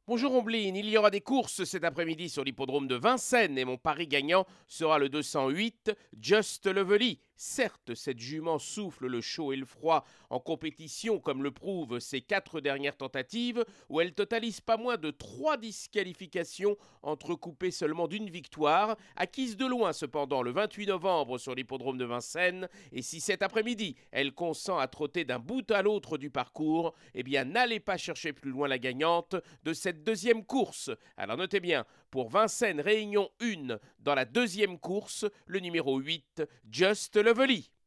Bonjour Ombline, il y aura des courses cet après-midi sur l'hippodrome de Vincennes et mon pari gagnant sera le 208 Just Lovely. Certes, cette jument souffle le chaud et le froid en compétition comme le prouvent ses 4 dernières tentatives où elle totalise pas moins de 3 disqualifications entrecoupées seulement d'une victoire, acquise de loin cependant le 28 novembre sur l'hippodrome de Vincennes. Et si cet après-midi elle consent à trotter d'un bout à l'autre du parcours, eh bien n'allez pas chercher plus loin la gagnante de cette deuxième course. Alors notez bien, pour Vincennes Réunion 1, dans la deuxième course, le numéro 8, Just Lovely.